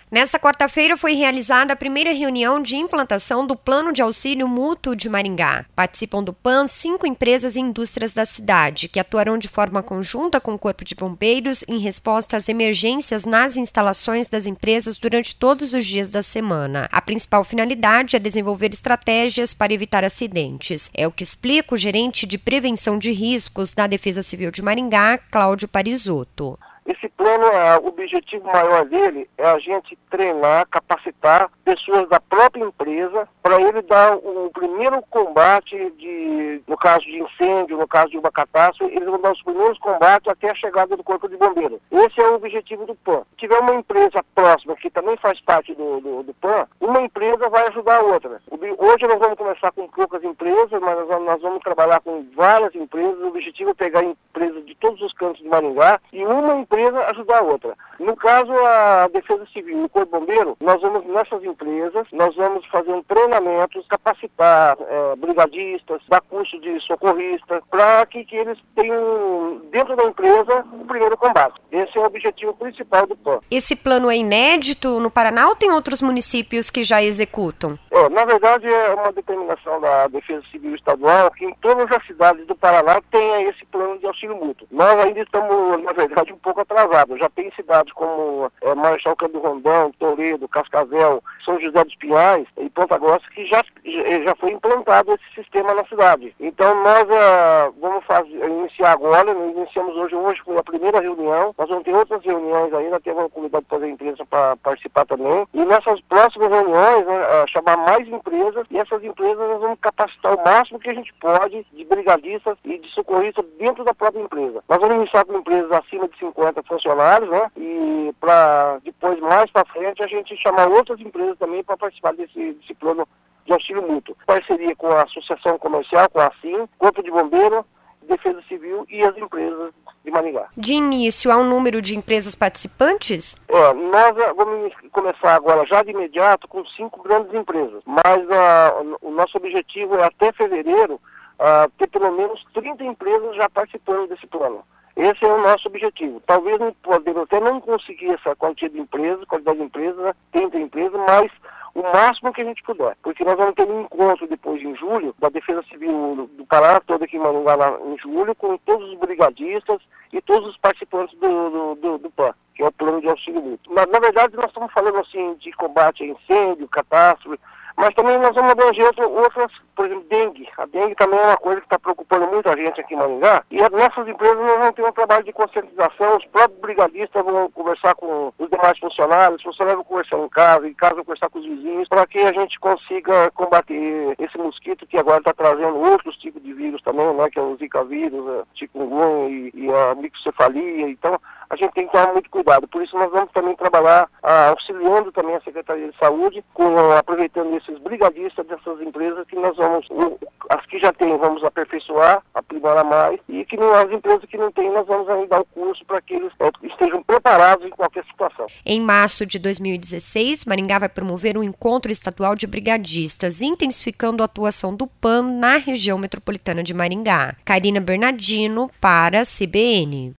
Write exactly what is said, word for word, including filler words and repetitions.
Nessa quarta-feira foi realizada a primeira reunião de implantação do Plano de Auxílio Mútuo de Maringá. Participam do P A N cinco empresas e indústrias da cidade, que atuarão de forma conjunta com o Corpo de Bombeiros em resposta às emergências nas instalações das empresas durante todos os dias da semana. A principal finalidade é desenvolver estratégias para evitar acidentes. É o que explica o gerente de prevenção de riscos da Defesa Civil de Maringá, Cláudio Parisotto. Esse plano, o objetivo maior dele é a gente treinar, capacitar pessoas da própria empresa para ele dar o primeiro combate, de, no caso de incêndio, no caso de uma catástrofe, eles vão dar os primeiros combates até a chegada do Corpo de Bombeiro. Esse é o objetivo do P A N. Se tiver uma empresa próxima que também faz parte do, do, do P A N, uma empresa vai ajudar a outra. Hoje nós vamos começar com poucas empresas, mas nós, nós vamos trabalhar com várias empresas. O objetivo é pegar empresas de todos os cantos de Maringá e uma empresa ajudar a outra. No caso, a Defesa Civil e o Corpo Bombeiro, nós vamos nessas empresas, nós vamos fazer um treinamento, capacitar é, brigadistas, dar curso de socorrista, para que, que eles tenham dentro da empresa o primeiro combate. Esse é o objetivo principal do P A N. Esse plano é inédito no Paraná ou tem outros municípios que já executam? É, na verdade, é uma determinação da Defesa Civil Estadual que em todas as cidades do Paraná tenha esse plano de auxílio mútuo. Nós ainda estamos, na verdade, um pouco atrasados. Já tem cidades como é, Marechal Cândido Rondão, Toledo, Cascavel, São José dos Pinhais e Ponta Grossa que já, já foi implantado esse sistema na cidade. Então nós uh, vamos fazer, iniciar agora, nós iniciamos hoje, hoje foi a primeira reunião, nós vamos ter outras reuniões ainda, temos uma comunidade de fazer empresa para participar também. E nessas próximas reuniões, né, uh, chamar mais empresas, e essas empresas nós vamos capacitar o máximo que a gente pode de brigadistas e de socorristas dentro da própria empresa. Nós vamos iniciar com empresas acima de cinquenta funcionários, né? E para depois, mais para frente, a gente chamar outras empresas também para participar desse, desse plano de auxílio mútuo. Parceria com a Associação Comercial, com a ASSIM, Corpo de Bombeiro, Defesa Civil e as empresas de Maringá. De início, há um número de empresas participantes? É, nós vamos começar agora, já de imediato, com cinco grandes empresas. Mas uh, o nosso objetivo é, até fevereiro, uh, ter pelo menos trinta empresas já participando desse plano. Esse é o nosso objetivo. Talvez não podemos até não conseguir essa quantia de empresas, quantidade de empresas, né? trinta empresas, mas o máximo que a gente puder. Porque nós vamos ter um encontro depois em julho, da Defesa Civil do Pará, toda aqui em Maringá em julho, com todos os brigadistas e todos os participantes do, do, do, do P A N, que é o Plano de Auxílio Mútuo. Na, na verdade, nós estamos falando assim de combate a incêndio, catástrofe, mas também nós vamos abranger outras, por exemplo, dengue. A dengue também é uma coisa que está preocupando muita gente aqui em Maringá. E as nossas empresas nós vamos ter um trabalho de conscientização, os próprios brigadistas vão conversar com os demais funcionários, os funcionários vão conversar em casa, em casa vão conversar com os vizinhos, para que a gente consiga combater esse mosquito que agora está trazendo outros tipos de vírus também, né, que é o Zika vírus, a chikungunya e, e a microcefalia. Então, a gente tem que tomar muito cuidado. Por isso, nós vamos também trabalhar ah, auxiliando também a Secretaria de Saúde, com, aproveitando esses brigadistas dessas empresas que nós vamos, as que já têm, vamos aperfeiçoar, aprimorar mais, e que não, as empresas que não têm, nós vamos ainda dar o curso para que eles é, estejam preparados em qualquer situação. Em março de dois mil e dezesseis, Maringá vai promover um encontro estadual de brigadistas, intensificando a atuação do P A N na região metropolitana de Maringá. Karina Bernardino, para a C B N.